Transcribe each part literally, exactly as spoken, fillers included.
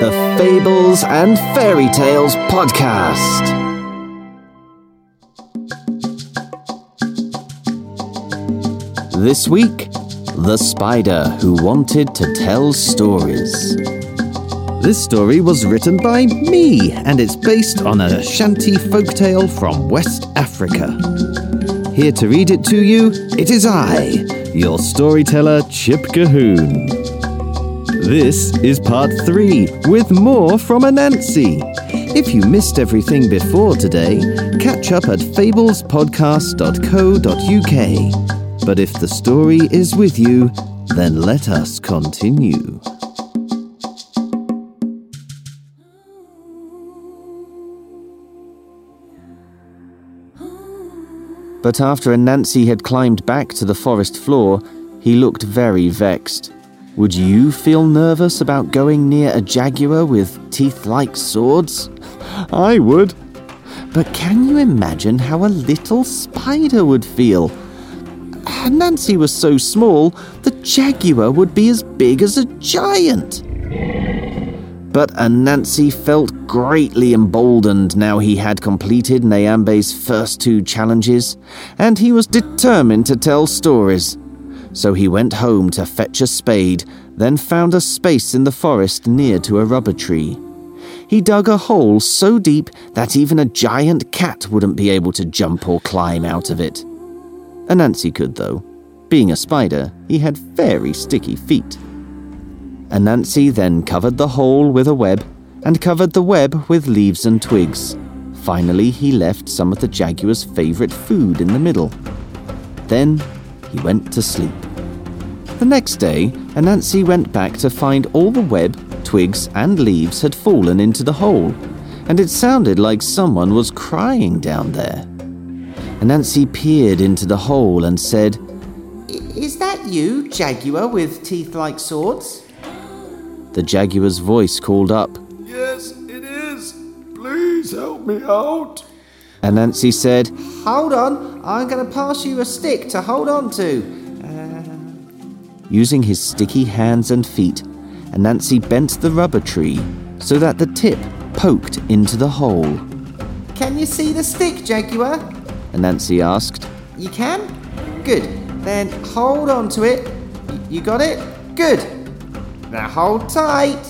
the Fables and Fairy Tales podcast. This week, The Spider Who Wanted to Tell Stories. This story was written by me, and it's based on a Ashanti folktale from West Africa. Here to read it to you, it is I, your storyteller, Chip Cahoon. This is part three, with more from Anansi. If you missed everything before today, catch up at fables podcast dot co dot uk. But if the story is with you, then let us continue. But after Anansi had climbed back to the forest floor, he looked very vexed. Would you feel nervous about going near a jaguar with teeth like swords? I would. But can you imagine how a little spider would feel? Anansi was so small, the jaguar would be as big as a giant. But Anansi felt greatly emboldened now he had completed Nyambe's first two challenges, and he was determined to tell stories. So he went home to fetch a spade, then found a space in the forest near to a rubber tree. He dug a hole so deep that even a giant cat wouldn't be able to jump or climb out of it. Anansi could, though. Being a spider, he had very sticky feet. Anansi then covered the hole with a web, and covered the web with leaves and twigs. Finally, he left some of the jaguar's favourite food in the middle. Then he went to sleep. The next day, Anansi went back to find all the web, twigs and leaves had fallen into the hole, and it sounded like someone was crying down there. Anansi peered into the hole and said, "Is that you, jaguar with teeth like swords?" The jaguar's voice called up, "Yes, it is. Please help me out." Anansi said, "Hold on, I'm going to pass you a stick to hold on to." Uh... Using his sticky hands and feet, Anansi bent the rubber tree so that the tip poked into the hole. "Can you see the stick, jaguar?" Anansi asked. "You can? Good. Then hold on to it. You got it? Good. Now hold tight."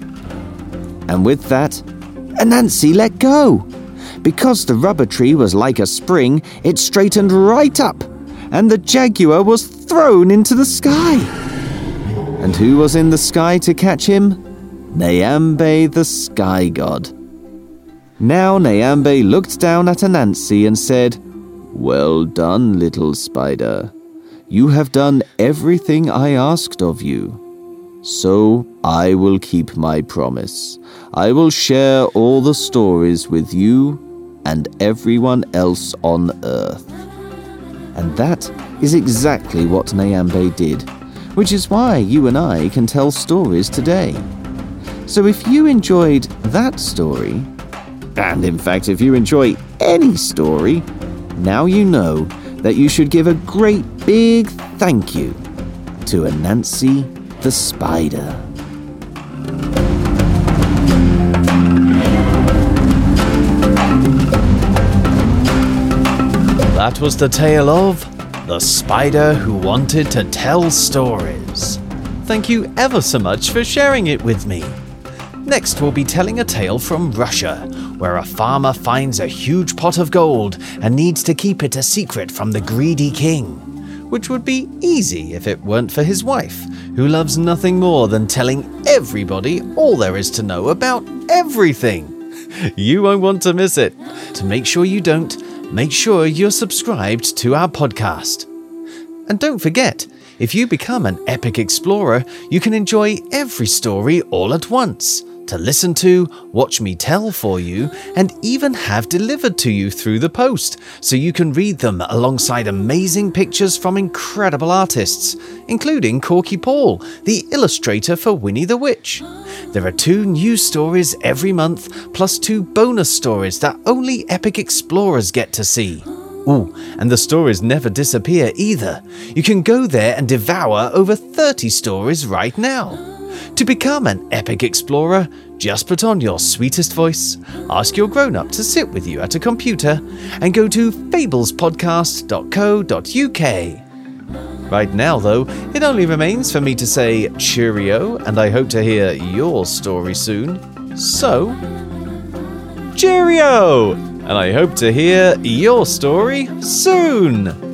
And with that, Anansi let go. Because the rubber tree was like a spring, it straightened right up, and the jaguar was thrown into the sky. And who was in the sky to catch him? Nyambe the sky god. Now Nyambe looked down at Anansi and said, "Well done, little spider. You have done everything I asked of you. So I will keep my promise. I will share all the stories with you and everyone else on Earth." And that is exactly what Nyambe did, which is why you and I can tell stories today. So if you enjoyed that story, and in fact if you enjoy any story, now you know that you should give a great big thank you to Anansi the spider. That was the tale of The Spider Who Wanted to Tell Stories. Thank you ever so much for sharing it with me. Next we'll be telling a tale from Russia, where a farmer finds a huge pot of gold and needs to keep it a secret from the greedy king, which would be easy if it weren't for his wife, who loves nothing more than telling everybody all there is to know about everything. You won't want to miss it. To make sure you don't, make sure you're subscribed to our podcast. And don't forget, if you become an epic explorer, you can enjoy every story all at once, to listen to, watch me tell for you, and even have delivered to you through the post, so you can read them alongside amazing pictures from incredible artists, including Corky Paul, the illustrator for Winnie the Witch. There are two new stories every month, plus two bonus stories that only epic explorers get to see. Ooh, and the stories never disappear either. You can go there and devour over thirty stories right now. To become an epic explorer, just put on your sweetest voice, ask your grown-up to sit with you at a computer, and go to fables podcast dot co dot uk. Right now, though, it only remains for me to say cheerio, and I hope to hear your story soon. So, cheerio! And I hope to hear your story soon!